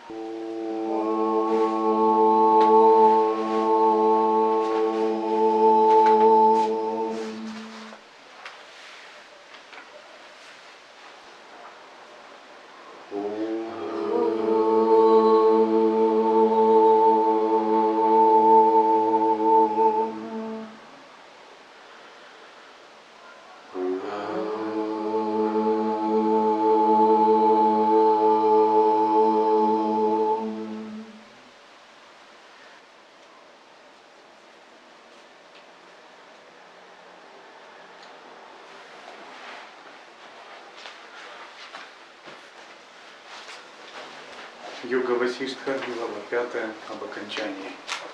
Йога Васиштха, глава 5, об окончании.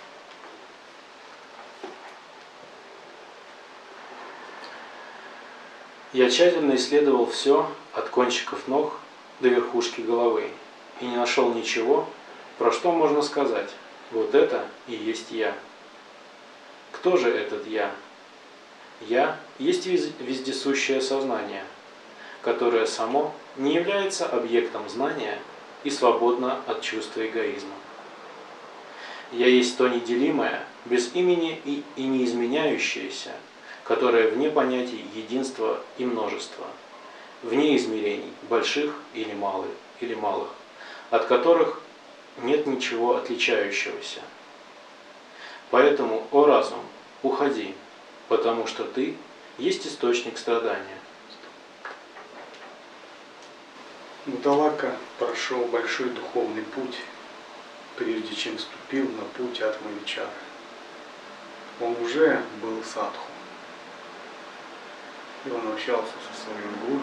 Я тщательно исследовал все от кончиков ног до верхушки головы и не нашел ничего, про что можно сказать: вот это и есть я. Кто же этот я? Я есть вездесущее сознание, которое само не является объектом знания и свободно от чувства эгоизма. Я есть то неделимое, без имени и неизменяющееся, которое вне понятий единства и множества, вне измерений, больших или малых, от которых нет ничего отличающегося. Поэтому, о разум, уходи, потому что ты есть источник страдания. Будалака прошел большой духовный путь, прежде чем вступил на путь Атма-вичары. Он уже был садху. И он общался со своим гуру.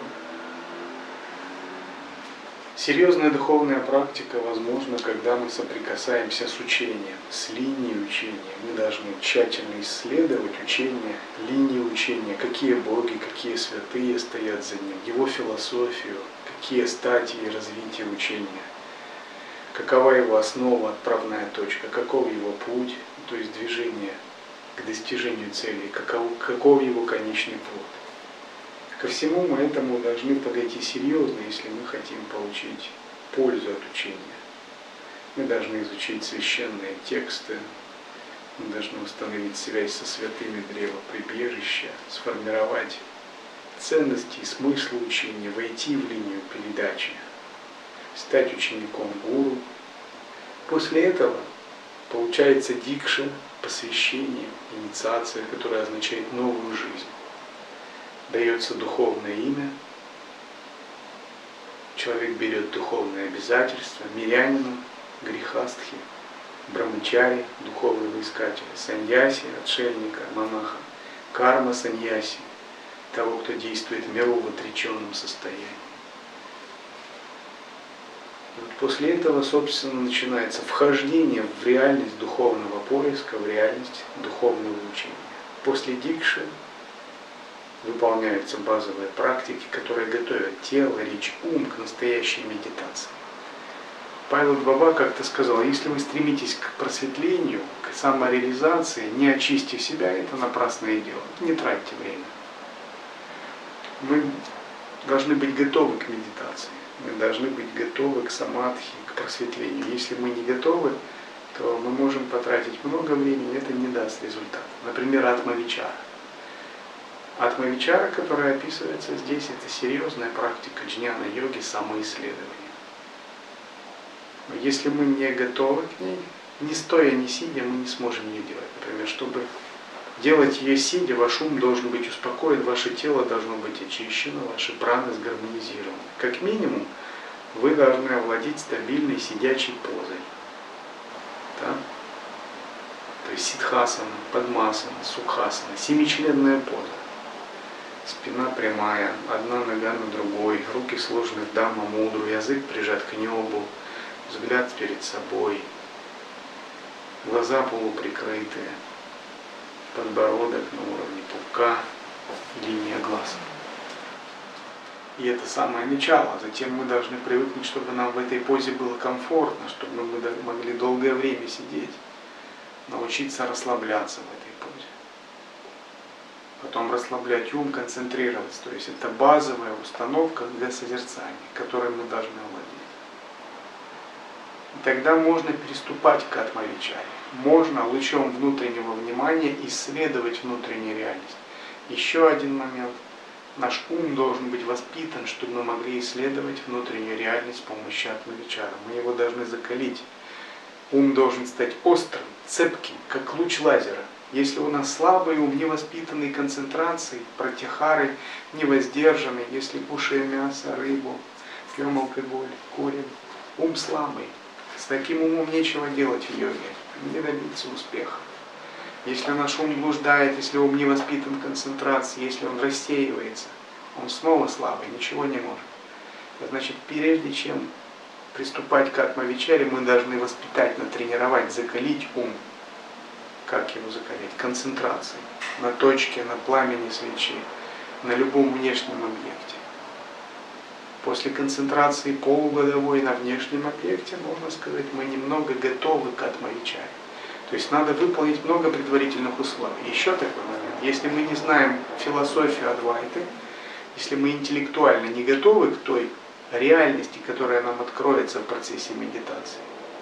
Серьезная духовная практика возможна, когда мы соприкасаемся с учением, с линией учения. Мы должны тщательно исследовать учение, линии учения, какие боги, какие святые стоят за ним, его философию, какие стадии развития учения, какова его основа, отправная точка, каков его путь, то есть движение к достижению цели, каков его конечный плод. Ко всему мы этому должны подойти серьезно, если мы хотим получить пользу от учения. Мы должны изучить священные тексты, мы должны установить связь со святыми древа прибежища, сформировать ценности и смысл учения, войти в линию передачи, стать учеником гуру. После этого получается дикша, посвящение, инициация, которая означает новую жизнь. Дается духовное имя, человек берет духовные обязательства, мирянина, грехастхи, брамачари, духовного искателя, саньяси, отшельника, монаха, карма саньяси, того, кто действует в миру в отреченном состоянии. Вот после этого, собственно, начинается вхождение в реальность духовного поиска, в реальность духовного учения. После дикши выполняются базовые практики, которые готовят тело, речь, ум к настоящей медитации. Павел Баба как-то сказал: если вы стремитесь к просветлению, к самореализации, не очистив себя, это напрасное дело. Не тратьте время. Мы должны быть готовы к медитации, мы должны быть готовы к самадхи, к просветлению. Если мы не готовы, то мы можем потратить много времени, это не даст результата. Например, Атма-вичара. Атма-вичара, которая описывается здесь, это серьезная практика джняна-йоги, самоисследования. Если мы не готовы к ней, ни стоя, ни сидя, мы не сможем ее делать. Например, чтобы делать ее сидя, ваш ум должен быть успокоен, ваше тело должно быть очищено, ваши праны сгармонизированы. Как минимум, вы должны овладеть стабильной сидячей позой. Да? То есть сидхасана, падмасана, сукхасана, семичленная поза. Спина прямая, одна нога на другой, руки сложены в дамма мудру, язык прижат к небу, взгляд перед собой, глаза полуприкрытые, подбородок на уровне пупка, линия глаз. И это самое начало. Затем мы должны привыкнуть, чтобы нам в этой позе было комфортно, чтобы мы могли долгое время сидеть, научиться расслабляться в этой позе. Потом расслаблять ум, концентрироваться. То есть это базовая установка для созерцания, которой мы должны овладеть. И тогда можно переступать к атмавичаре. Можно лучом внутреннего внимания исследовать внутреннюю реальность. Еще один момент. Наш ум должен быть воспитан, чтобы мы могли исследовать внутреннюю реальность с помощью атмавичара. Мы его должны закалить. Ум должен стать острым, цепким, как луч лазера. Если у нас слабый ум, невоспитанный концентрацией, пратихарой, невоздержанный, если кушаем мясо, рыбу, пьем алкоголь, курим, ум слабый. С таким умом нечего делать в йоге, не добиться успеха. Если наш ум блуждает, если ум не воспитан концентрацией, если он рассеивается, он снова слабый, ничего не может. Значит, прежде чем приступать к атмавичаре, мы должны воспитать, натренировать, закалить ум. Как его закалить? Концентрацией. На точке, на пламени свечи, на любом внешнем объекте. После концентрации полугодовой на внешнем объекте, можно сказать, мы немного готовы к атмавичаре. То есть надо выполнить много предварительных условий. Еще такой момент. Если мы не знаем философию Адвайты, если мы интеллектуально не готовы к той реальности, которая нам откроется в процессе медитации,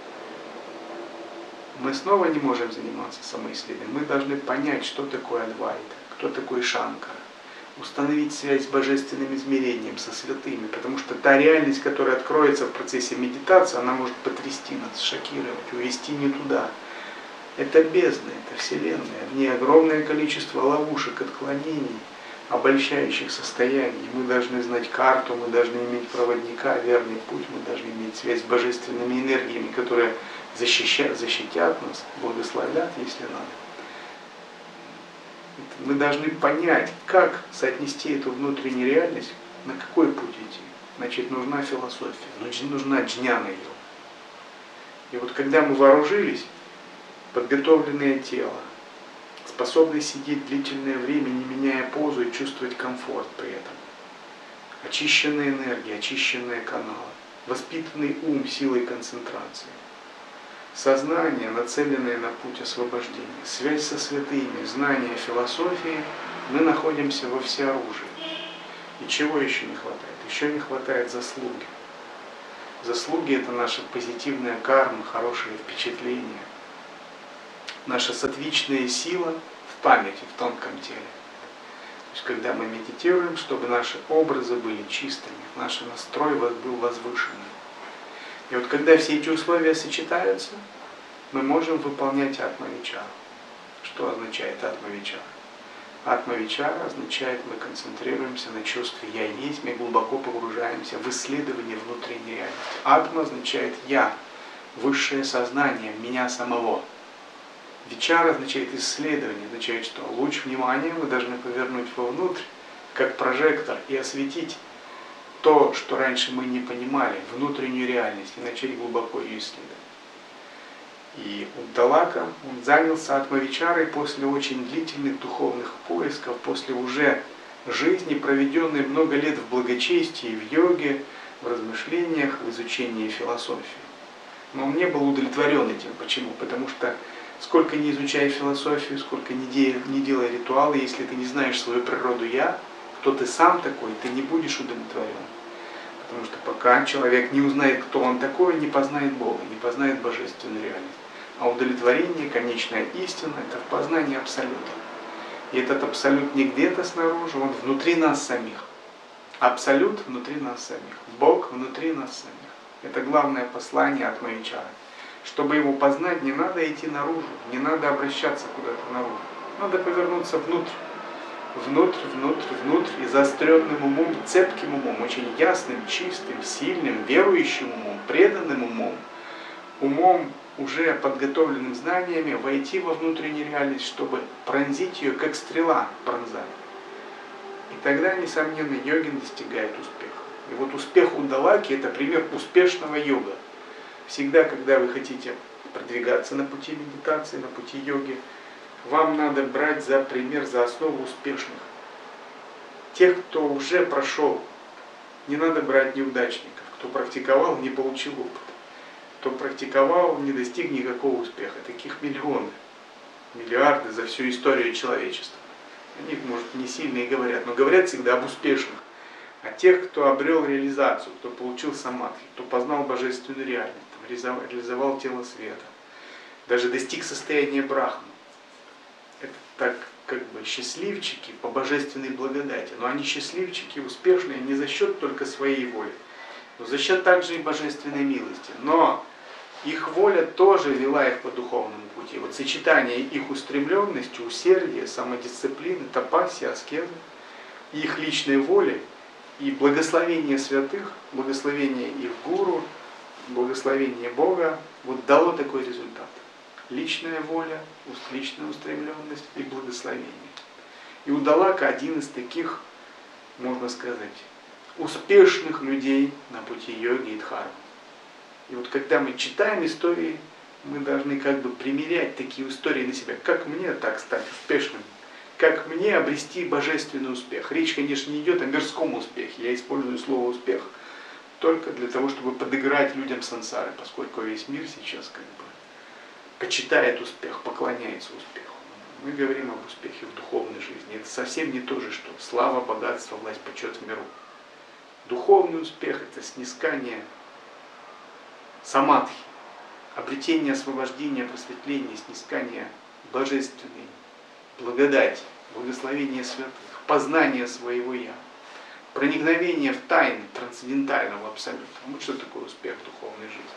мы снова не можем заниматься самоисследованием. Мы должны понять, что такое Адвайта, кто такой Шанкара, установить связь с божественным измерением, со святыми, потому что та реальность, которая откроется в процессе медитации, она может потрясти нас, шокировать, увести не туда. Это бездна, это Вселенная, в ней огромное количество ловушек, отклонений, обольщающих состояний. Мы должны знать карту, мы должны иметь проводника, верный путь, мы должны иметь связь с божественными энергиями, которые защитят нас, благословят, если надо. Мы должны понять, как соотнести эту внутреннюю реальность, на какой путь идти. Значит, нужна философия, нужна джняна-йога. И вот когда мы вооружились, подготовленное тело, способное сидеть длительное время, не меняя позу и чувствовать комфорт при этом, очищенная энергия, очищенные каналы, воспитанный ум силой концентрации, сознание, нацеленное на путь освобождения, связь со святыми, знание философии, мы находимся во всеоружии. И чего еще не хватает? Еще не хватает заслуги. Заслуги – это наша позитивная карма, хорошие впечатления, наша сатвичная сила в памяти, в тонком теле. То есть, когда мы медитируем, чтобы наши образы были чистыми, наш настрой был возвышенным. И вот когда все эти условия сочетаются, мы можем выполнять атмавичару. Что означает атмавичара? Атмавичара означает, мы концентрируемся на чувстве «я есть», мы глубоко погружаемся в исследование внутренней реальности. Атма означает «я», высшее сознание, меня самого. Вичара означает исследование, означает, что луч внимания мы должны повернуть вовнутрь, как прожектор, и осветить то, что раньше мы не понимали, внутреннюю реальность, и начать глубоко ее исследовать. И Уддалака, он занялся атмавичарой после очень длительных духовных поисков, после уже жизни, проведенной много лет в благочестии, в йоге, в размышлениях, в изучении философии. Но он не был удовлетворен этим. Почему? Потому что сколько не изучай философию, сколько не делай ритуалы, если ты не знаешь свою природу «я», кто ты сам такой, ты не будешь удовлетворен. Потому что пока человек не узнает, кто он такой, не познает Бога, не познает божественную реальность. А удовлетворение, конечная истина – это в познании абсолюта. И этот абсолют не где-то снаружи, он внутри нас самих. Абсолют внутри нас самих. Бог внутри нас самих. Это главное послание атмавичары. Чтобы его познать, не надо идти наружу, не надо обращаться куда-то наружу. Надо повернуться внутрь. Внутрь, и заостренным умом, цепким умом, очень ясным, чистым, сильным, верующим умом, преданным умом, уже подготовленным знаниями, войти во внутреннюю реальность, чтобы пронзить ее, как стрела пронзает. И тогда, несомненно, йогин достигает успеха. И вот успех Уддалаки – это пример успешного йога. Всегда, когда вы хотите продвигаться на пути медитации, на пути йоги, вам надо брать за пример, за основу успешных. Тех, кто уже прошел. Не надо брать неудачников. Кто практиковал, не получил опыт. Кто практиковал, не достиг никакого успеха. Таких миллионы, миллиарды за всю историю человечества. О них, может, не сильно и говорят, но говорят всегда об успешных. О тех, кто обрел реализацию, кто получил самадхи, кто познал божественную реальность. реализовал тело света, даже достиг состояния брахмы. Это так как бы счастливчики по божественной благодати, но они счастливчики успешные не за счет только своей воли, но за счет также и божественной милости. Но их воля тоже вела их по духовному пути. Вот сочетание их устремленности, усердия, самодисциплины, тапаси, аскезы, их личной воли и благословение святых, благословение их гуру, благословение Бога, вот дало такой результат. Личная воля, личная устремленность и благословение. И Удалака один из таких, можно сказать, успешных людей на пути йоги и дхармы. И вот когда мы читаем истории, мы должны как бы примерять такие истории на себя. Как мне так стать успешным? Как мне обрести божественный успех? Речь, конечно, не идет о мирском успехе. Я использую слово «успех» только для того, чтобы подыграть людям сансары, поскольку весь мир сейчас как бы почитает успех, поклоняется успеху. Мы говорим об успехе в духовной жизни. Это совсем не то же, что слава, богатство, власть, почет в миру. Духовный успех – это снискание самадхи, обретение освобождения, просветления, снискание божественной благодати, благословение святых, познание своего «я», проникновение в тайны трансцендентального абсолюта. Вот что такое успех в духовной жизни.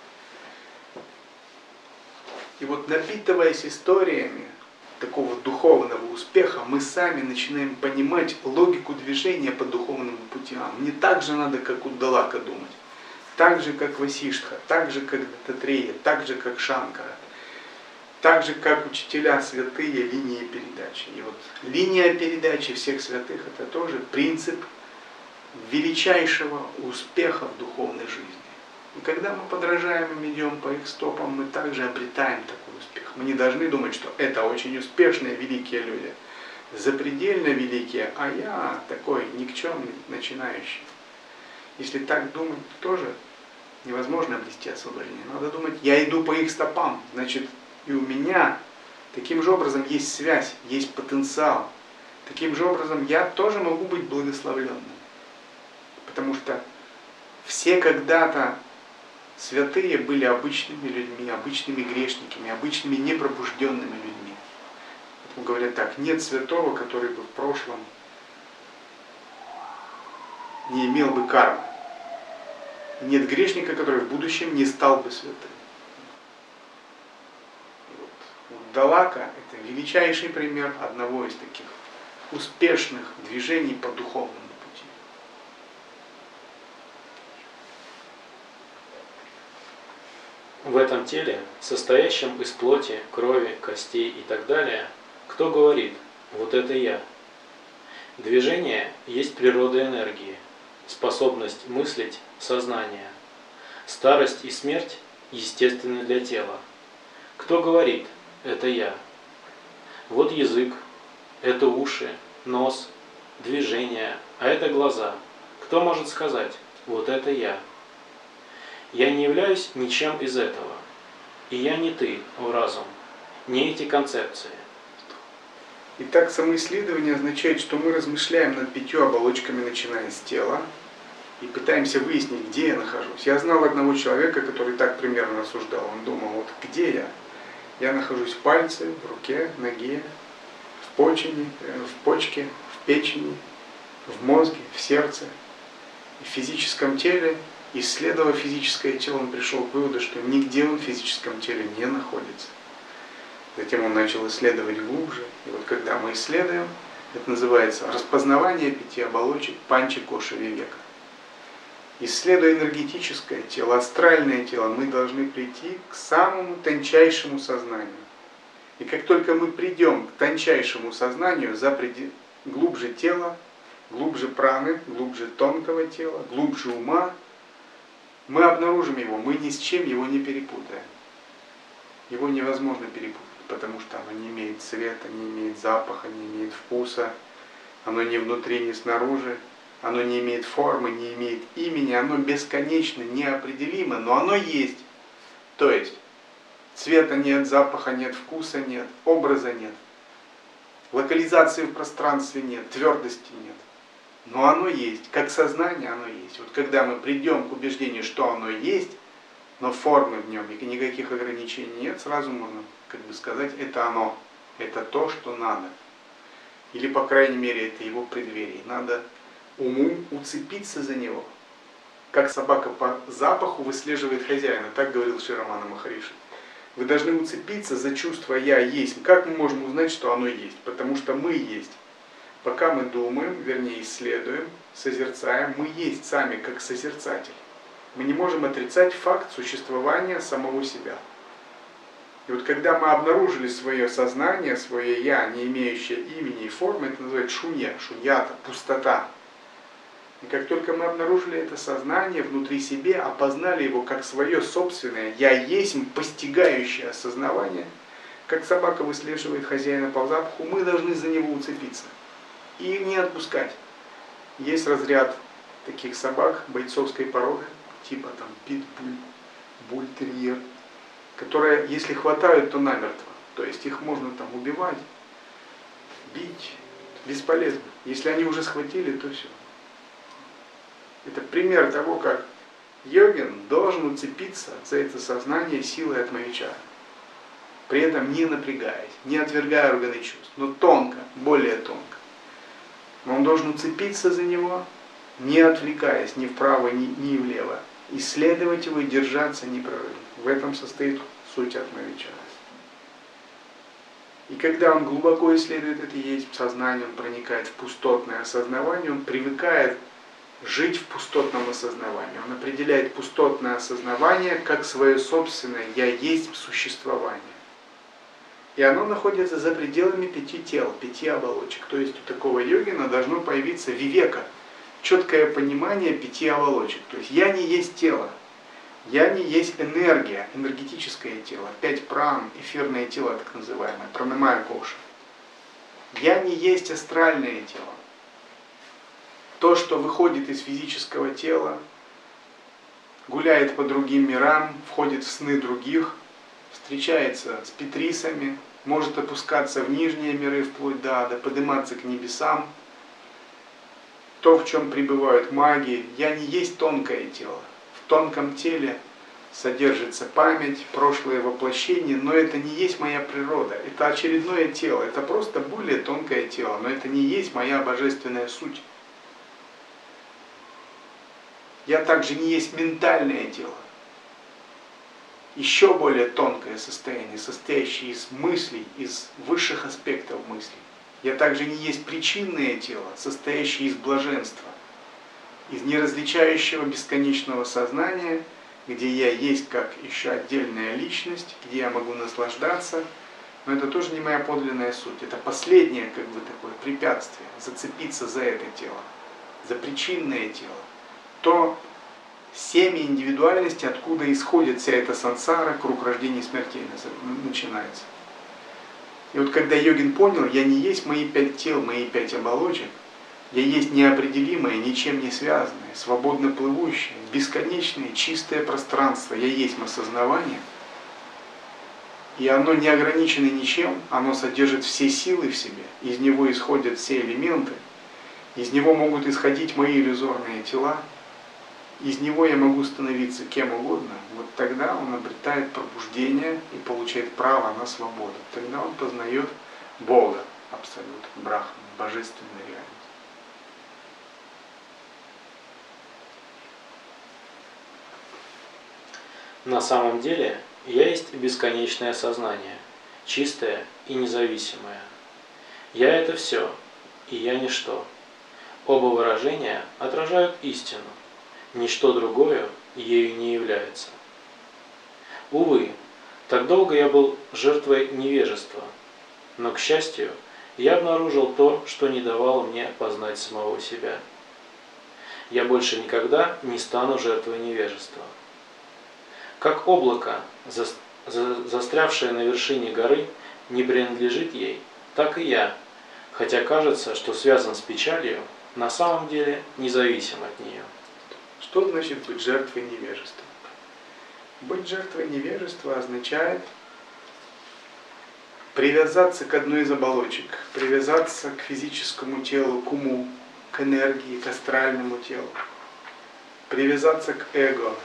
И вот напитываясь историями такого духовного успеха, мы сами начинаем понимать логику движения по духовному путям. Не так же надо, как Удалака, думать. Так же, как Васиштха, так же, как Даттатрея, так же, как Шанкара. Так же, как учителя святые линии передачи. И вот линия передачи всех святых – это тоже принцип величайшего успеха в духовной жизни. И когда мы подражаем им, идем по их стопам, мы также обретаем такой успех. Мы не должны думать, что это очень успешные, великие люди, запредельно великие, а я такой никчемный, начинающий. Если так думать, то тоже невозможно обрести освобождение. Надо думать, я иду по их стопам, значит, и у меня таким же образом есть связь, есть потенциал. Таким же образом я тоже могу быть благословленным. Потому что все когда-то святые были обычными людьми, обычными грешниками, обычными непробужденными людьми. Поэтому говорят так, нет святого, который бы в прошлом не имел бы кармы. Нет грешника, который в будущем не стал бы святым. Удалака – это величайший пример одного из таких успешных движений по духовному пути. В этом теле, состоящем из плоти, крови, костей и так далее, кто говорит «вот это я»? Движение есть природа энергии, способность мыслить – сознание. Старость и смерть естественны для тела. Кто говорит «это я»? Вот язык, это уши, нос, движение, а это глаза. Кто может сказать «вот это я»? Я не являюсь ничем из этого. И я не ты, о разум, не эти концепции. Итак, самоисследование означает, что мы размышляем над 5 оболочками, начиная с тела, и пытаемся выяснить, где я нахожусь. Я знал одного человека, который так примерно рассуждал. Он думал, вот где я? Я нахожусь в пальце, в руке, в ноге, в почке, в печени, в мозге, в сердце, в физическом теле. Исследуя физическое тело, он пришел к выводу, что нигде он в физическом теле не находится. Затем он начал исследовать глубже. И вот когда мы исследуем, это называется распознавание 5 оболочек панча-коша вивека. Исследуя энергетическое тело, астральное тело, мы должны прийти к самому тончайшему сознанию. И как только мы придем к тончайшему сознанию, глубже тела, глубже праны, глубже тонкого тела, глубже ума, мы обнаружим его, мы ни с чем его не перепутаем. Его невозможно перепутать, потому что оно не имеет цвета, не имеет запаха, не имеет вкуса, оно ни внутри, ни снаружи, оно не имеет формы, не имеет имени, оно бесконечно, неопределимо, но оно есть. То есть цвета нет, запаха нет, вкуса нет, образа нет, локализации в пространстве нет, твердости нет. Но оно есть, как сознание оно есть. Вот когда мы придем к убеждению, что оно есть, но формы в нем и никаких ограничений нет, сразу можно как бы сказать, это оно, это то, что надо. Или, по крайней мере, это его преддверие. Надо уму уцепиться за него. Как собака по запаху выслеживает хозяина, так говорил Шри Рамана Махариши. Вы должны уцепиться за чувство «я есть». Как мы можем узнать, что оно есть? Потому что мы есть. Пока мы думаем, вернее исследуем, созерцаем, мы есть сами как созерцатель. Мы не можем отрицать факт существования самого себя. И вот когда мы обнаружили свое сознание, свое «я», не имеющее имени и формы, это называется шунья, шуньята, пустота. И как только мы обнаружили это сознание внутри себя, опознали его как свое собственное «я есть», постигающее осознавание, как собака выслеживает хозяина по запаху, мы должны за него уцепиться и не отпускать. Есть разряд таких собак бойцовской породы, типа там питбуль, бультерьер, которые, если хватают, то намертво. То есть их можно там убивать, бить, бесполезно. Если они уже схватили, то все. Это пример того, как йогин должен уцепиться за это сознание силой атмавичара, при этом не напрягаясь, не отвергая органы чувств, но тонко, более тонко. Но он должен уцепиться за него, не отвлекаясь ни вправо, ни влево, исследовать его и держаться непрерывно. В этом состоит суть атмавичара. И когда он глубоко исследует это есть сознание, он проникает в пустотное осознавание, он привыкает жить в пустотном осознавании. Он определяет пустотное осознавание как свое собственное «я есть существование». И оно находится за пределами 5 тел, 5 оболочек. То есть у такого йогина должно появиться вивека, четкое понимание 5 оболочек. То есть я не есть тело, я не есть энергия, энергетическое тело, 5 пран, эфирное тело так называемое, пранамая коша. Я не есть астральное тело. То, что выходит из физического тела, гуляет по другим мирам, входит в сны других, встречается с петрисами, может опускаться в нижние миры вплоть до ада, подниматься к небесам. То, в чем пребывают маги, я не есть тонкое тело. В тонком теле содержится память, прошлое воплощение, но это не есть моя природа. Это очередное тело, это просто более тонкое тело, но это не есть моя божественная суть. Я также не есть ментальное тело. Еще более тонкое состояние, состоящее из мыслей, из высших аспектов мыслей. Я также не есть причинное тело, состоящее из блаженства, из неразличающего бесконечного сознания, где я есть как еще отдельная личность, где я могу наслаждаться, но это тоже не моя подлинная суть. Это последнее как бы такое препятствие, зацепиться за это тело, за причинное тело. То семя индивидуальности, откуда исходит вся эта сансара, круг рождения и смертей начинается. И вот когда йогин понял, я не есть мои 5 тел, мои 5 оболочек, я есть неопределимое, ничем не связанное, свободно плывущее, бесконечное, чистое пространство, я есть осознавание, и оно не ограничено ничем, оно содержит все силы в себе, из него исходят все элементы, из него могут исходить мои иллюзорные тела, из него я могу становиться кем угодно, вот тогда он обретает пробуждение и получает право на свободу. Тогда он познает Бога, абсолют, брахман, божественную реальность. На самом деле, я есть бесконечное сознание, чистое и независимое. Я — это все, и я — ничто. Оба выражения отражают истину. Ничто другое ею не является. Увы, так долго я был жертвой невежества, но, к счастью, я обнаружил то, что не давало мне познать самого себя. Я больше никогда не стану жертвой невежества. Как облако, застрявшее на вершине горы, не принадлежит ей, так и я, хотя кажется, что связан с печалью, на самом деле независим от нее. Что значит быть жертвой невежества? Быть жертвой невежества означает привязаться к одной из оболочек, привязаться к физическому телу, к уму, к энергии, к астральному телу, привязаться к эго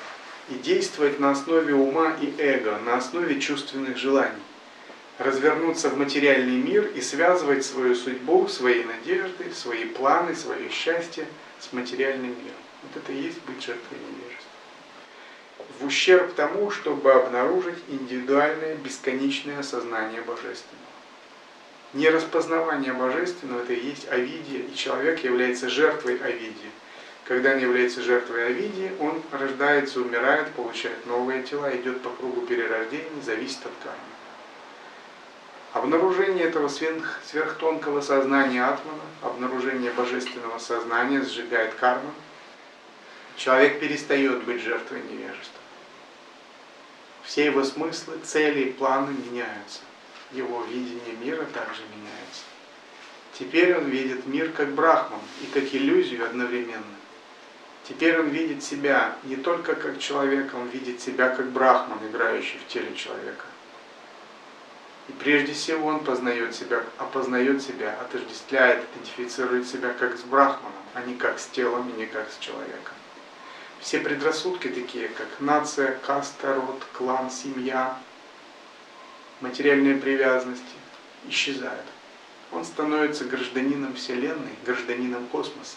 и действовать на основе ума и эго, на основе чувственных желаний. Развернуться в материальный мир и связывать свою судьбу, свои надежды, свои планы, свое счастье с материальным миром. Вот это и есть быть жертвой невежества. В ущерб тому, чтобы обнаружить индивидуальное бесконечное осознание Божественного. Нераспознавание Божественного – это и есть авидия, и человек является жертвой авидии. Когда он является жертвой авидии, он рождается, умирает, получает новые тела, идет по кругу перерождений, зависит от кармы. Обнаружение этого сверхтонкого сознания атмана, обнаружение божественного сознания сжигает карму. Человек перестает быть жертвой невежества. Все его смыслы, цели и планы меняются. Его видение мира также меняется. Теперь он видит мир как брахман и как иллюзию одновременно. Теперь он видит себя не только как человека, он видит себя как брахман, играющий в теле человека. И прежде всего он познает себя, опознает себя, отождествляет, идентифицирует себя как с брахманом, а не как с телом и не как с человеком. Все предрассудки, такие как нация, каста, род, клан, семья, материальные привязанности, исчезают. Он становится гражданином Вселенной, гражданином космоса.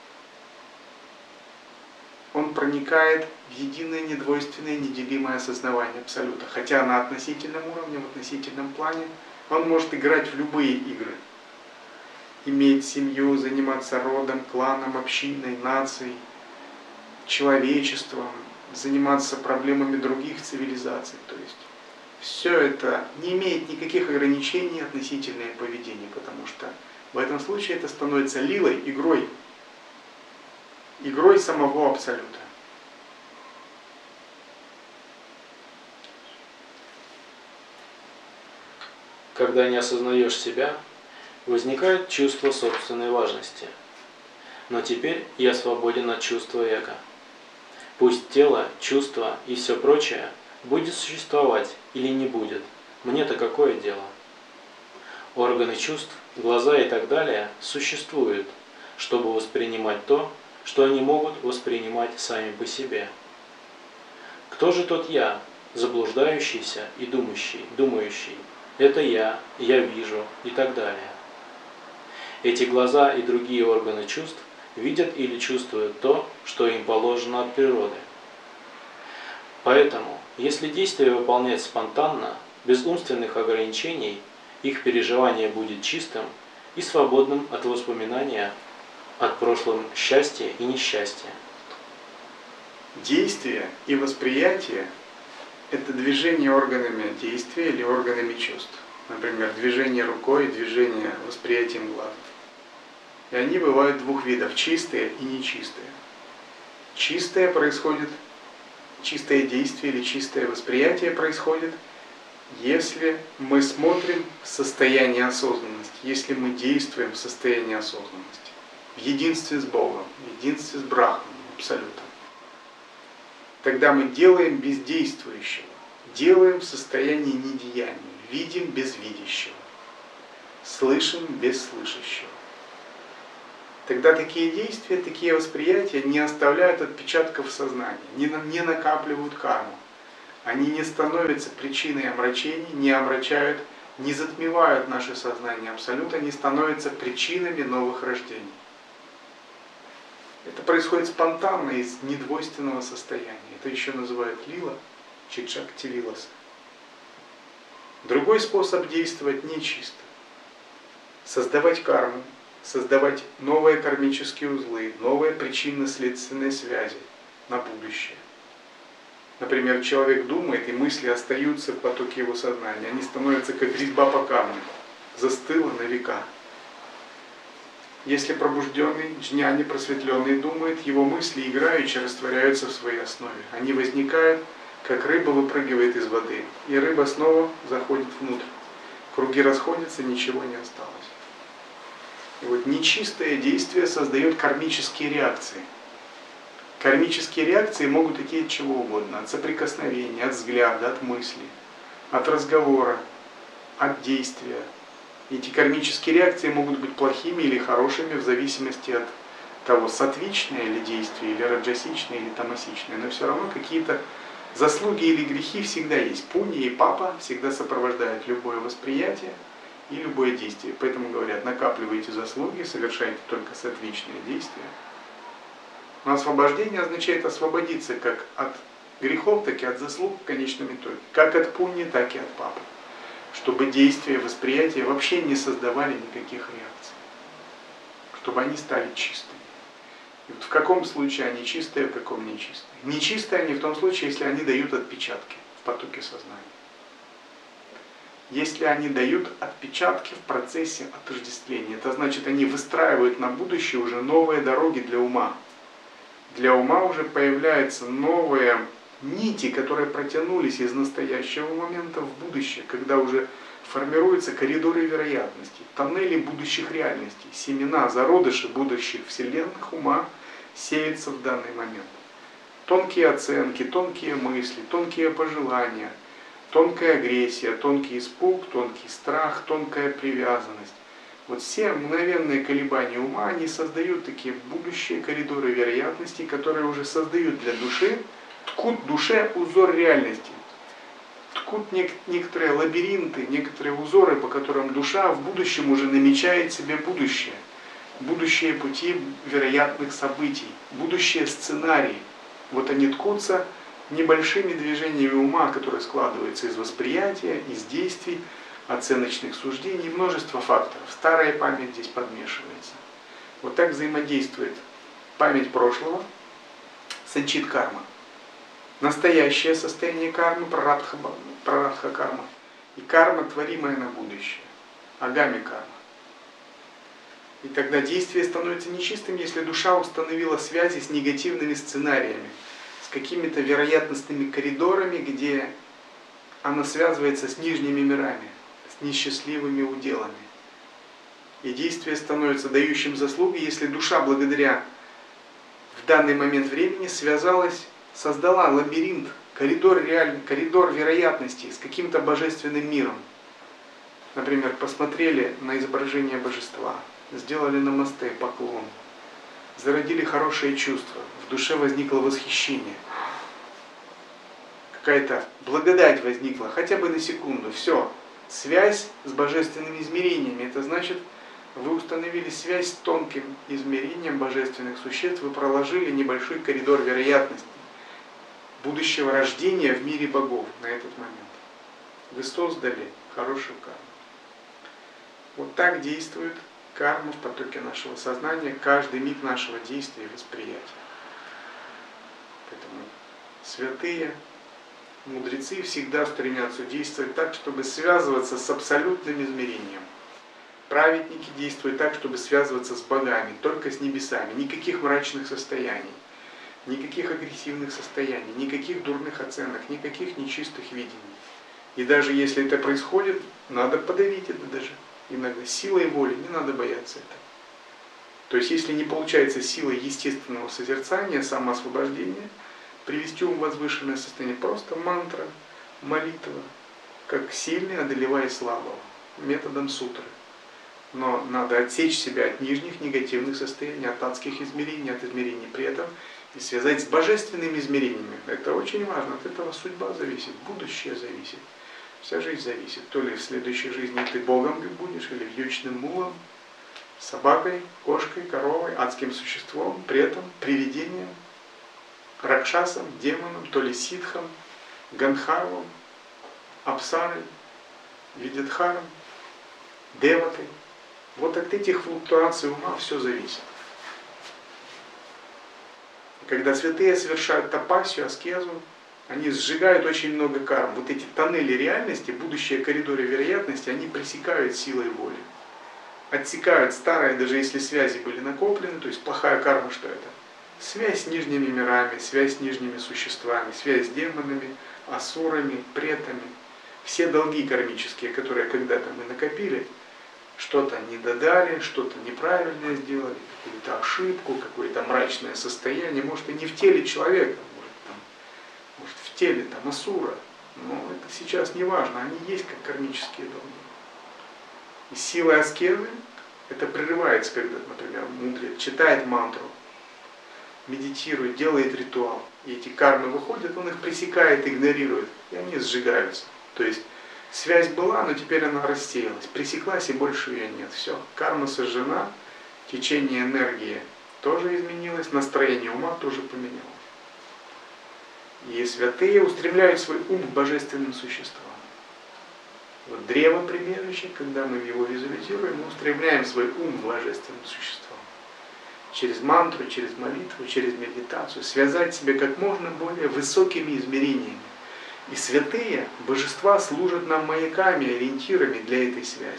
Он проникает в единое, недвойственное, неделимое осознавание Абсолюта. Хотя на относительном уровне, в относительном плане, он может играть в любые игры. Иметь семью, заниматься родом, кланом, общиной, нацией, человечеством, заниматься проблемами других цивилизаций. То есть все это не имеет никаких ограничений относительное поведение, потому что в этом случае это становится лилой, игрой самого Абсолюта. Когда не осознаешь себя, возникает чувство собственной важности. Но теперь я свободен от чувства эго. Пусть тело, чувства и все прочее будет существовать или не будет, мне-то какое дело? Органы чувств, глаза и так далее существуют, чтобы воспринимать то, что они могут воспринимать сами по себе. Кто же тот я, заблуждающийся и думающий? Это я вижу и так далее. Эти глаза и другие органы чувств видят или чувствуют то, что им положено от природы. Поэтому, если действие выполнять спонтанно, без умственных ограничений, их переживание будет чистым и свободным от воспоминания от прошлом счастья и несчастья. Действие и восприятие – это движение органами действия или органами чувств. Например, движение рукой, движение восприятием глаза. И они бывают двух видов – чистые и нечистые. Чистое действие или чистое восприятие происходит, если мы смотрим в состоянии осознанности, если мы действуем в состоянии осознанности, в единстве с Богом, в единстве с Брахманом, Абсолютом. Тогда мы делаем без действующего, делаем в состоянии недеяния, видим без видящего, слышим без слышащего. Тогда такие действия, такие восприятия не оставляют отпечатков сознания, не накапливают карму. Они не становятся причиной омрачений, не омрачают, не затмевают наше сознание Абсолюта, не становятся причинами новых рождений. Это происходит спонтанно из недвойственного состояния. Это еще называют лила, чиджакти лиласа. Другой способ действовать нечисто. Создавать карму, создавать новые кармические узлы, новые причинно-следственные связи на будущее. Например, человек думает, и мысли остаются в потоке его сознания. Они становятся как резьба по камню, застыло на века. Если пробужденный, джняни, просветленный думает, его мысли играючи растворяются в своей основе. Они возникают, как рыба выпрыгивает из воды, и рыба снова заходит внутрь. Круги расходятся, ничего не осталось. И вот нечистое действие создает кармические реакции. Кармические реакции могут идти от чего угодно. От соприкосновения, от взгляда, от мысли, от разговора, от действия. Эти кармические реакции могут быть плохими или хорошими в зависимости от того, сатвичное ли действие, или раджасичное, или тамасичное. Но все равно какие-то Заслуги или грехи всегда есть. Пунья и папа всегда сопровождают любое восприятие и любое действие. Поэтому говорят, накапливайте заслуги, совершайте только сатвичные действия. Но освобождение означает освободиться как от грехов, так и от заслуг в конечном итоге. Как от пуньи, так и от папы. Чтобы действия, восприятия вообще не создавали никаких реакций. Чтобы они стали чистыми. И вот в каком случае они чистые, в каком нечистые. Нечистые они в том случае, если они дают отпечатки в потоке сознания. Если они дают отпечатки в процессе отождествления, это значит, они выстраивают на будущее уже новые дороги для ума. Для ума уже появляются новые нити, которые протянулись из настоящего момента в будущее, когда уже формируются коридоры вероятностей, тоннели будущих реальностей, семена, зародыши будущих вселенных ума сеются в данный момент. Тонкие оценки, тонкие мысли, тонкие пожелания, тонкая агрессия, тонкий испуг, тонкий страх, тонкая привязанность. Вот все мгновенные колебания ума, они создают такие будущие коридоры вероятностей, которые уже создают для души, ткут в душе узор реальности. Ткут некоторые лабиринты, некоторые узоры, по которым душа в будущем уже намечает себе будущее. Будущие пути вероятных событий, будущие сценарии. Вот они ткутся небольшими движениями ума, которые складываются из восприятия, из действий, оценочных суждений, множество факторов. Старая память здесь подмешивается. Вот так взаимодействует память прошлого, санчит карма. Настоящее состояние кармы, прарадха карма, и карма, творимая на будущее, агами карма. И тогда действие становится нечистым, если душа установила связи с негативными сценариями, с какими-то вероятностными коридорами, где она связывается с нижними мирами, с несчастливыми уделами. И действие становится дающим заслуги, если душа благодаря в данный момент времени связалась, создала лабиринт, коридор вероятностей с каким-то божественным миром. Например, посмотрели на изображение божества, сделали намасте, поклон, зародили хорошее чувство, в душе возникло восхищение. Какая-то благодать возникла, хотя бы на секунду, все. Связь с божественными измерениями, это значит, вы установили связь с тонким измерением божественных существ, вы проложили небольшой коридор вероятностей будущего рождения в мире богов на этот момент. Вы создали хорошую карму. Вот так действует карма в потоке нашего сознания, каждый миг нашего действия и восприятия. Поэтому святые, мудрецы всегда стремятся действовать так, чтобы связываться с абсолютным измерением. Праведники действуют так, чтобы связываться с богами, только с небесами. Никаких мрачных состояний, никаких агрессивных состояний, никаких дурных оценок, никаких нечистых видений. И даже если это происходит, надо подавить это даже. Иногда силой воли, не надо бояться этого. То есть, если не получается силой естественного созерцания, самоосвобождения, привести ум в возвышенное состояние, просто мантра, молитва, как сильный одолевая слабого, методом сутры. Но надо отсечь себя от нижних негативных состояний, от адских измерений, от измерений предков и связать с божественными измерениями. Это очень важно, от этого судьба зависит, будущее зависит. Вся жизнь зависит. То ли в следующей жизни ты Богом будешь, или вьючным мулом, собакой, кошкой, коровой, адским существом, претом, привидением, ракшасом, демоном, то ли ситхом, ганхарвом, апсарой, видятхаром, деватой. Вот от этих флуктуаций ума все зависит. Когда святые совершают тапасию, аскезу, они сжигают очень много карм. Вот эти тоннели реальности, будущие коридоры вероятности, они пресекают силой воли. Отсекают старые, даже если связи были накоплены, то есть плохая карма, что это? Связь с нижними мирами, связь с нижними существами, связь с демонами, асурами, претами. Все долги кармические, которые когда-то мы накопили, что-то не додали, что-то неправильное сделали, какую-то ошибку, какое-то мрачное состояние, может и не в теле человека, может в теле там асура, но это сейчас не важно, они есть как кармические долги. И сила аскезы, это прерывается, когда, например, мудрец читает мантру, медитирует, делает ритуал, и эти кармы выходят, он их пресекает, игнорирует, и они сжигаются. То есть связь была, но теперь она рассеялась, пресеклась, и больше ее нет. Все, карма сожжена, течение энергии тоже изменилось, настроение ума тоже поменялось. И святые устремляют свой ум к божественным существам. Вот древо прибежище, когда мы его визуализируем, мы устремляем свой ум к божественным существам. Через мантру, через молитву, через медитацию, связать себя как можно более высокими измерениями. И святые, божества служат нам маяками, ориентирами для этой связи.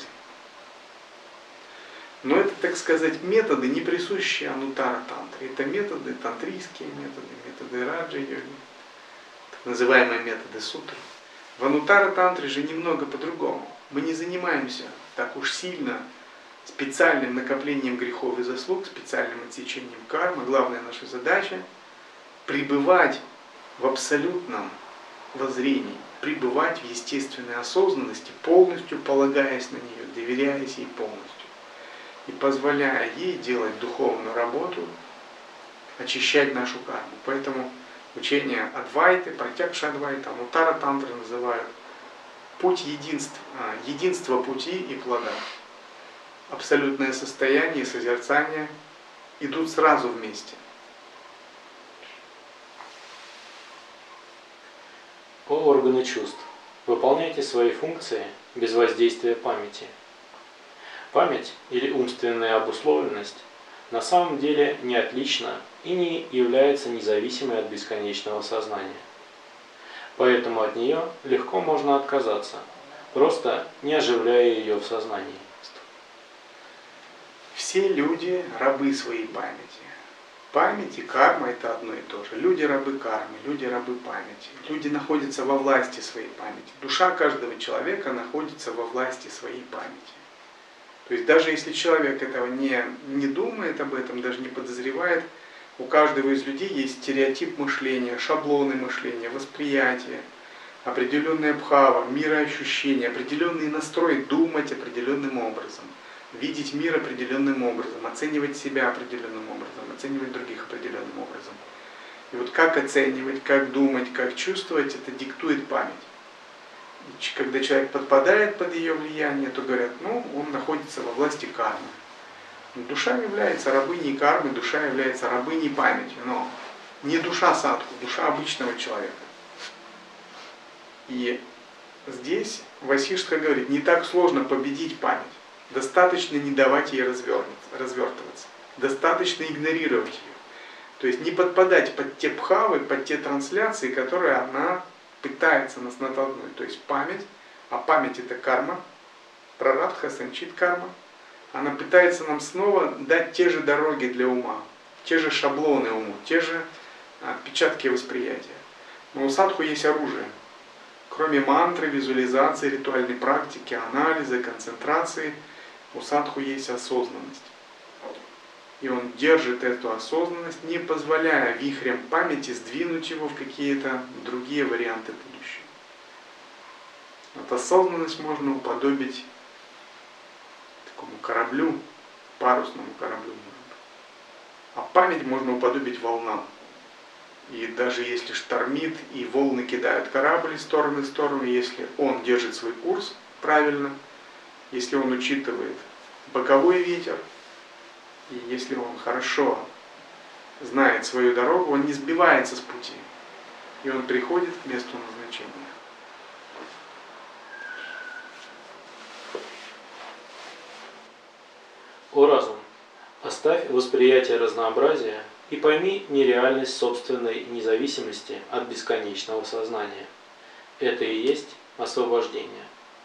Но это, так сказать, методы, не присущие Анутара Тантре. Это методы, тантрийские методы, методы раджа-йоги, так называемые методы сутры. В Анутара Тантре же немного по-другому. Мы не занимаемся так уж сильно специальным накоплением грехов и заслуг, специальным отсечением кармы. Главная наша задача – пребывать в абсолютном воззрении, пребывать в естественной осознанности, полностью полагаясь на нее, доверяясь ей полностью. И позволяя ей делать духовную работу, очищать нашу карму. Поэтому учение Адвайты, Пратьякша Адвайта, Анутара Тантры называют путь единства, единство пути и плода. Абсолютное состояние и созерцание идут сразу вместе. О органы чувств. Выполняйте свои функции без воздействия памяти. Память или умственная обусловленность на самом деле не отлична и не является независимой от бесконечного сознания. Поэтому от нее легко можно отказаться, просто не оживляя ее в сознании. Все люди рабы своей памяти. Память и карма – это одно и то же. Люди рабы кармы, люди рабы памяти. Люди находятся во власти своей памяти. Душа каждого человека находится во власти своей памяти. То есть даже если человек этого не думает об этом, даже не подозревает, у каждого из людей есть стереотип мышления, шаблоны мышления, восприятие, определенная бхава, мироощущение, определенный настрой думать определенным образом, видеть мир определенным образом, оценивать себя определенным образом, оценивать других определенным образом. И вот как оценивать, как думать, как чувствовать, это диктует память. И когда человек подпадает под ее влияние, то говорят, он находится во власти кармы. Душа является рабыней кармы, душа является рабыней памяти, но не душа садху, душа обычного человека. И здесь Васиштха говорит, не так сложно победить память. Достаточно не давать ей развертываться. Достаточно игнорировать ее. То есть не подпадать под те бхавы, под те трансляции, которые она пытается нас натолкнуть. То есть память, а память это карма, прарадха, санчит карма, она пытается нам снова дать те же дороги для ума, те же шаблоны уму, те же отпечатки восприятия. Но у садху есть оружие. Кроме мантры, визуализации, ритуальной практики, анализа, концентрации, у садху есть осознанность. И он держит эту осознанность, не позволяя вихрям памяти сдвинуть его в какие-то другие варианты будущего. Вот осознанность можно уподобить такому кораблю, парусному кораблю. А память можно уподобить волнам. И даже если штормит и волны кидают корабль из стороны в сторону, если он держит свой курс правильно, если он учитывает боковой ветер, и если он хорошо знает свою дорогу, он не сбивается с пути. И он приходит к месту назначения. О разум, оставь восприятие разнообразия и пойми нереальность собственной независимости от бесконечного сознания. Это и есть освобождение.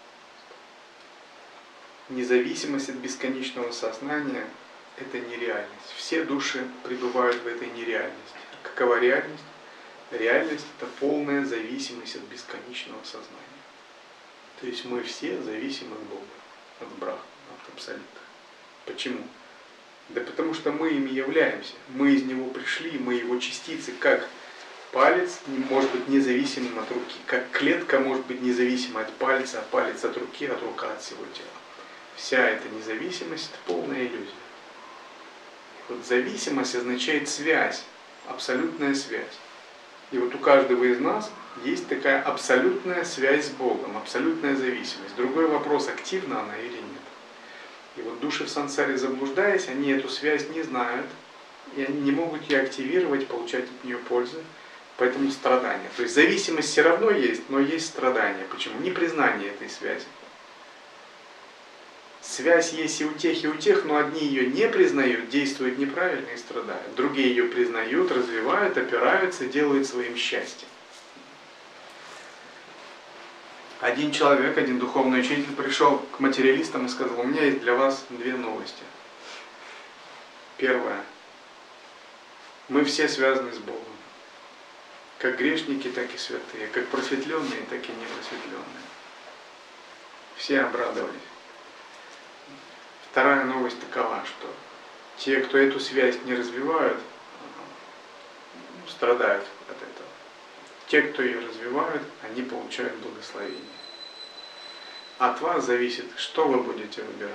Независимость от бесконечного сознания – это нереальность. Все души пребывают в этой нереальности. Какова реальность? Реальность – это полная зависимость от бесконечного сознания. То есть мы все зависимы от Бога, от Брахмана, от Абсолюта. Почему? Да потому что мы ими являемся. Мы из него пришли, мы его частицы, как палец может быть независимым от руки, как клетка может быть независима от пальца, а палец от руки, от рука от всего тела. Вся эта независимость – это полная иллюзия. Вот зависимость означает связь абсолютная связь. И вот у каждого из нас есть такая абсолютная связь с Богом, абсолютная зависимость. Другой вопрос, активна она или нет. И вот души в сансаре, заблуждаясь, они эту связь не знают, и они не могут ее активировать, получать от нее пользу, поэтому страдания. То есть зависимость все равно есть, но есть страдания. Почему? Непризнание этой связи. Связь есть и у тех, но одни ее не признают, действуют неправильно и страдают. Другие ее признают, развивают, опираются, делают своим счастьем. Один человек, один духовный учитель пришел к материалистам и сказал: у меня есть для вас две новости. Первое. Мы все связаны с Богом. Как грешники, так и святые. Как просветленные, так и непросветленные. Все обрадовались. Вторая новость такова, что те, кто эту связь не развивают, страдают от этого. Те, кто ее развивают, они получают благословение. От вас зависит, что вы будете выбирать.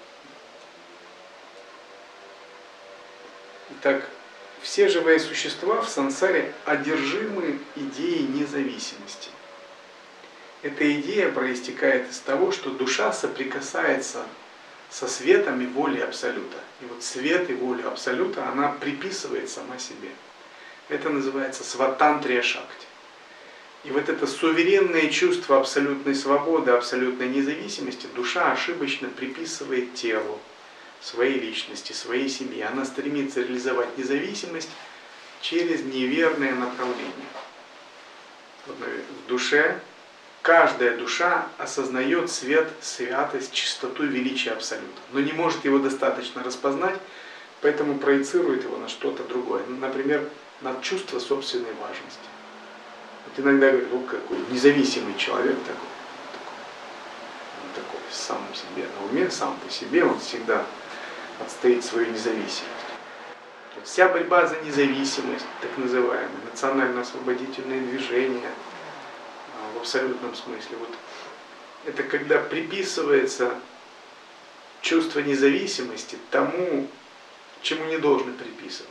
Итак, все живые существа в сансаре одержимы идеей независимости. Эта идея проистекает из того, что душа соприкасается со светом и волей Абсолюта. И вот свет и волю Абсолюта она приписывает сама себе. Это называется сватантрия шакти. И вот это суверенное чувство абсолютной свободы, абсолютной независимости душа ошибочно приписывает телу, своей личности, своей семье. Она стремится реализовать независимость через неверное направление. Вот в душе каждая душа осознает свет, святость, чистоту, величие Абсолюта, но не может его достаточно распознать, поэтому проецирует его на что-то другое. Например, на чувство собственной важности. Вот иногда говорят: вот какой независимый человек такой. Он такой сам себе на уме, сам по себе, он всегда отстоит свою независимость. Вот вся борьба за независимость, так называемое национально-освободительное движение, в абсолютном смысле, вот это когда приписывается чувство независимости тому, чему не должны приписывать.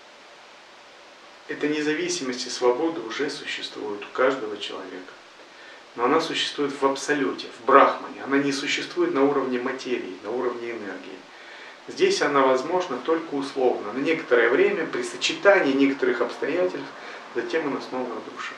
Эта независимость и свобода уже существует у каждого человека. Но она существует в абсолюте, в брахмане. Она не существует на уровне материи, на уровне энергии. Здесь она возможна только условно, на некоторое время, при сочетании некоторых обстоятельств, затем она снова разрушается.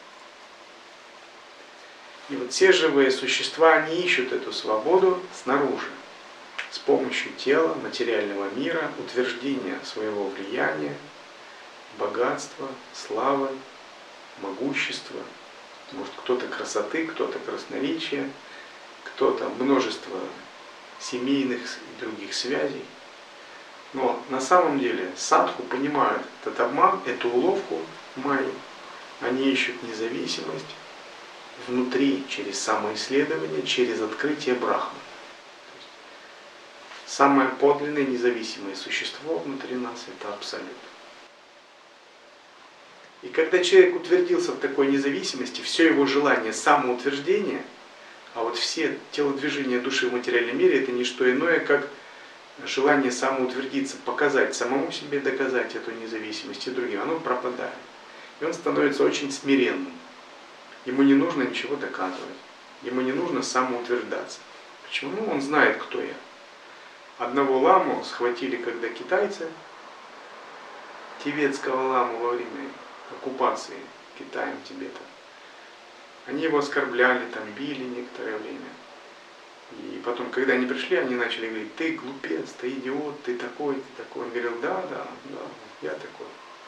И вот все живые существа, они ищут эту свободу снаружи, с помощью тела, материального мира, утверждения своего влияния, богатства, славы, могущества, может кто-то красоты, кто-то красноречия, кто-то множество семейных и других связей. Но на самом деле садху понимают этот обман, эту уловку майи. Они ищут независимость внутри, через самоисследование, через открытие брахмы. Самое подлинное независимое существо внутри нас – это Абсолют. И когда человек утвердился в такой независимости, все его желание самоутверждения, а вот все телодвижения души в материальном мире – это не что иное, как желание самоутвердиться, показать самому себе, доказать эту независимость и другим, оно пропадает. И он становится очень смиренным. Ему не нужно ничего доказывать, ему не нужно самоутверждаться. Почему? Ну, он знает, кто я. Одного ламу схватили, когда китайцы, тибетского ламу во время оккупации Китаем Тибета. Они его оскорбляли, там, били некоторое время. И потом, когда они пришли, они начали говорить: ты глупец, ты идиот, ты такой, ты такой. Он говорил: да, я такой.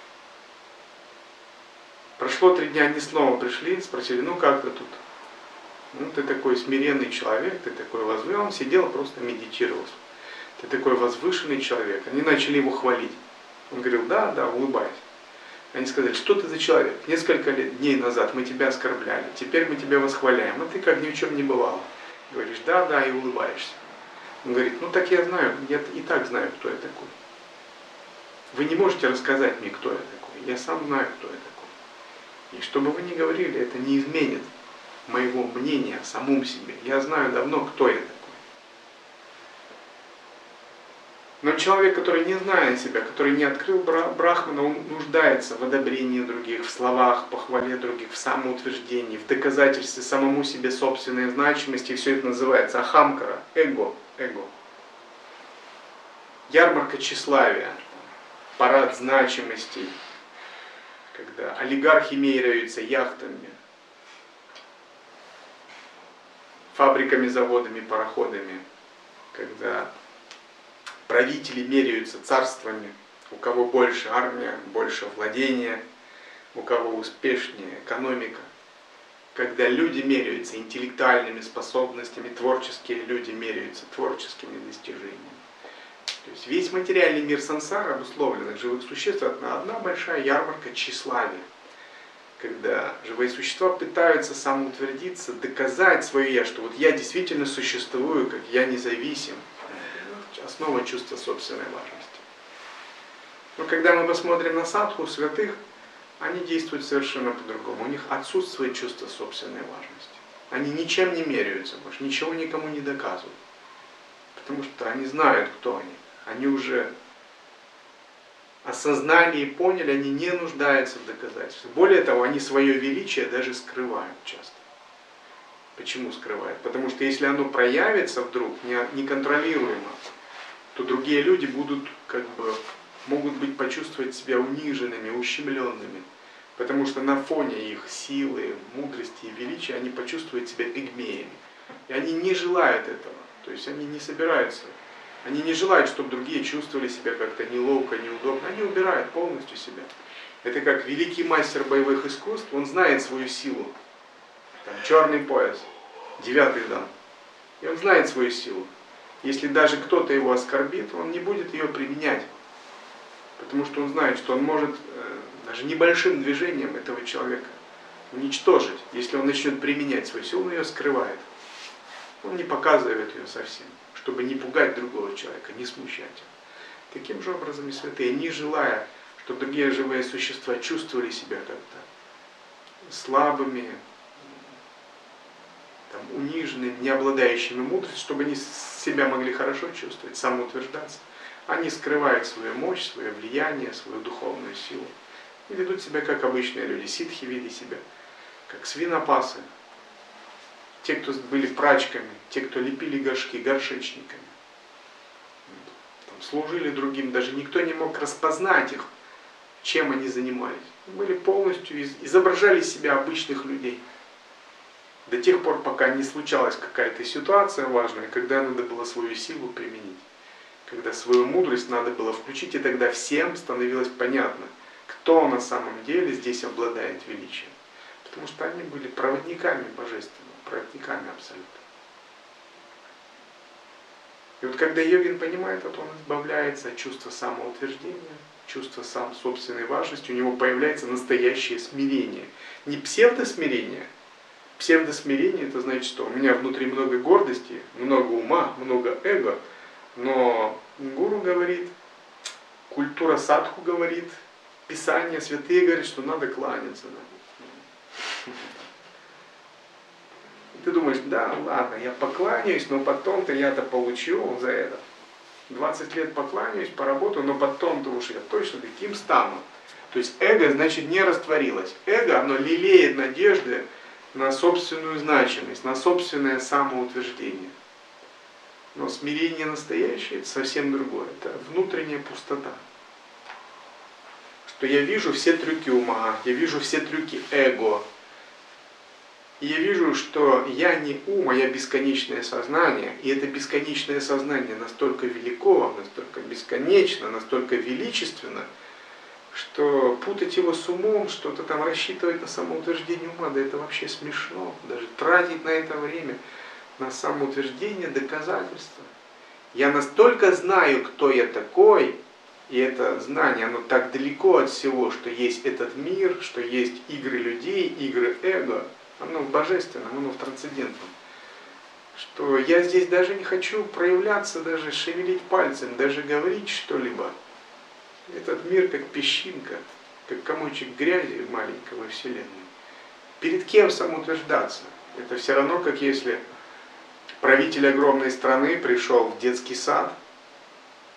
Прошло 3 дня, они снова пришли, спросили: ну как ты тут? Ну ты такой смиренный человек, ты такой возвышенный. Он сидел, просто медитировал. Ты такой возвышенный человек. Они начали его хвалить. Он говорил: да, улыбаясь. Они сказали: что ты за человек? Несколько дней назад мы тебя оскорбляли, теперь мы тебя восхваляем, а ты как ни в чем не бывало. Говоришь: да, и улыбаешься. Он говорит: ну так я знаю, я и так знаю, кто я такой. Вы не можете рассказать мне, кто я такой. Я сам знаю, кто я такой. И что бы вы ни говорили, это не изменит моего мнения о самом себе. Я знаю давно, кто я такой. Но человек, который не знает себя, который не открыл Брахмана, он нуждается в одобрении других, в словах, похвале других, в самоутверждении, в доказательстве самому себе собственной значимости. И все это называется ахамкара, эго. Ярмарка тщеславия, парад значимостей, когда олигархи меряются яхтами, фабриками, заводами, пароходами, когда правители меряются царствами, у кого больше армия, больше владения, у кого успешнее экономика. Когда люди меряются интеллектуальными способностями, творческие люди меряются творческими достижениями. То есть весь материальный мир сансары, обусловленных живых существ, это одна большая ярмарка тщеславия. Когда живые существа пытаются самоутвердиться, доказать свое «я», что вот я действительно существую, как я независим. Основа чувства собственной важности. Но когда мы посмотрим на садху, святых, они действуют совершенно по-другому. У них отсутствует чувство собственной важности. Они ничем не меряются больше, ничего никому не доказывают. Потому что они знают, кто они. Они уже осознали и поняли, они не нуждаются в доказательствах. Более того, они свое величие даже скрывают часто. Почему скрывают? Потому что если оно проявится вдруг неконтролируемо, то другие люди могут быть почувствовать себя униженными, ущемленными. Потому что на фоне их силы, мудрости и величия они почувствуют себя пигмеями. И они не желают этого. То есть они не собираются. Они не желают, чтобы другие чувствовали себя как-то неловко, неудобно. Они убирают полностью себя. Это как великий мастер боевых искусств, он знает свою силу. Там, черный пояс, 9-й дан. И он знает свою силу. Если даже кто-то его оскорбит, он не будет ее применять. Потому что он знает, что он может даже небольшим движением этого человека уничтожить. Если он начнет применять свою силу, он ее скрывает. Он не показывает ее совсем, чтобы не пугать другого человека, не смущать его. Таким же образом и святые, не желая, чтобы другие живые существа чувствовали себя как-то слабыми, униженными, не обладающими мудростью, чтобы они себя могли хорошо чувствовать, самоутверждаться. Они скрывают свою мощь, свое влияние, свою духовную силу. И ведут себя как обычные люди. Ситхи вели себя как свинопасы. Те, кто были прачками, те, кто лепили горшки, горшечниками. Служили другим, даже никто не мог распознать их, чем они занимались. Были полностью, изображали себя обычных людей. До тех пор, пока не случалась какая-то ситуация важная, когда надо было свою силу применить. Когда свою мудрость надо было включить, и тогда всем становилось понятно, кто на самом деле здесь обладает величием. Потому что они были проводниками божественного, проводниками абсолютно. И вот когда йогин понимает это, он избавляется от чувства самоутверждения, чувства собственной важности, у него появляется настоящее смирение. Не псевдосмирение. Псевдосмирение это значит, что у меня внутри много гордости, много ума, много эго, но гуру говорит, культура садху говорит, писание, святые говорят, что надо кланяться. И ты думаешь, да, ладно, я покланяюсь, но потом-то я-то получу за это. 20 лет покланяюсь, поработаю, но потом-то уж я точно таким стану. То есть эго, значит, не растворилось. Эго, оно лелеет надежды на собственную значимость, на собственное самоутверждение. Но смирение настоящее – это совсем другое. Это внутренняя пустота. Что я вижу все трюки ума, я вижу все трюки эго. И я вижу, что я не ум, а я бесконечное сознание. И это бесконечное сознание настолько велико, настолько бесконечно, настолько величественно, что путать его с умом, что-то там рассчитывать на самоутверждение ума, да это вообще смешно. Даже тратить на это время, на самоутверждение, доказательства. Я настолько знаю, кто я такой, и это знание, оно так далеко от всего, что есть этот мир, что есть игры людей, игры эго, оно в божественном, оно в трансцендентном. Что я здесь даже не хочу проявляться, даже шевелить пальцем, даже говорить что-либо. Этот мир как песчинка, как комочек грязи маленького во Вселенной. Перед кем самоутверждаться? Это все равно, как если правитель огромной страны пришел в детский сад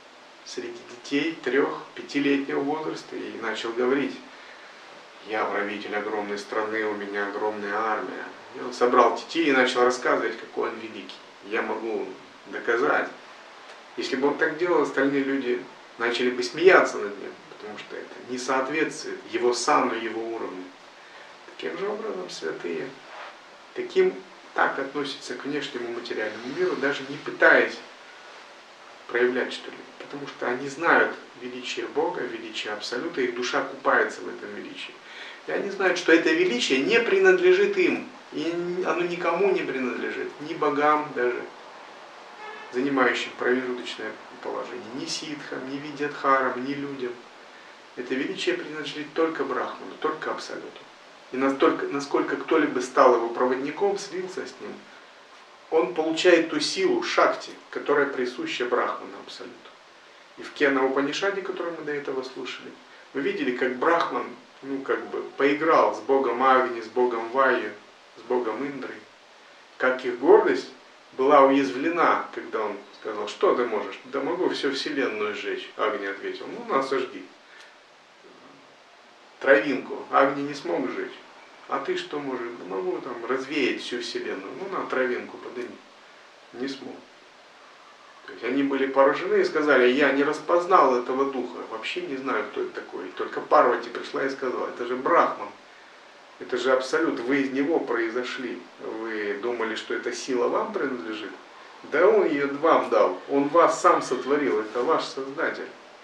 среди детей 3-5-летнего возраста и начал говорить: я правитель огромной страны, у меня огромная армия. И он собрал детей и начал рассказывать, какой он великий. Я могу доказать. Если бы он так делал, остальные люди начали бы смеяться над ним, потому что это не соответствует его сану, его уровню. Таким же образом святые так относятся к внешнему материальному миру, даже не пытаясь проявлять что-либо. Потому что они знают величие Бога, величие Абсолюта, их душа купается в этом величии. И они знают, что это величие не принадлежит им, и оно никому не принадлежит, ни богам даже, занимающим промежуточное положение, ни ситхам, ни видьядхарам, ни людям. Это величие принадлежит только Брахману, только Абсолюту. И насколько кто-либо стал его проводником, слился с ним, он получает ту силу, шакти, которая присуща Брахману Абсолюту. И в Кена Упанишаде, который мы до этого слушали, мы видели, как Брахман, поиграл с богом Агни, с богом Ваю, с богом Индрой, как их гордость была уязвлена, когда он сказал: что ты можешь? Да могу всю вселенную сжечь. Агни ответил: ну сожги. Травинку Агни не смог сжечь. А ты что можешь? Да могу развеять всю вселенную. На травинку подними. Не смог. То есть они были поражены и сказали: я не распознал этого духа, вообще не знаю, кто это такой. И только Парвати пришла и сказала: это же Брахман, это же Абсолют, вы из него произошли. Вы думали, что эта сила вам принадлежит? Да он ее вам дал, он вас сам сотворил, это ваш Создатель.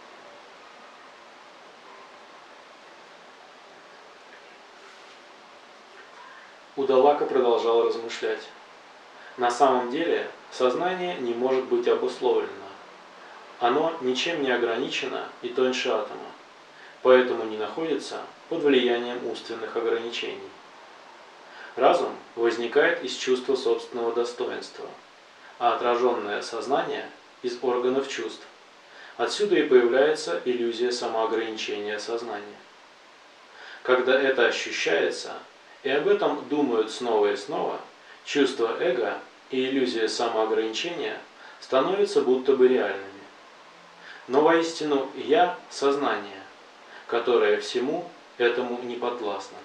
Удалака продолжал размышлять. На самом деле, сознание не может быть обусловлено. Оно ничем не ограничено и тоньше атома, поэтому не находится под влиянием умственных ограничений. Разум возникает из чувства собственного достоинства, а отраженное сознание – из органов чувств. Отсюда и появляется иллюзия самоограничения сознания. Когда это ощущается, и об этом думают снова и снова, чувство эго и иллюзия самоограничения становятся будто бы реальными. Но воистину «я» – сознание, которое всему этому не подвластно.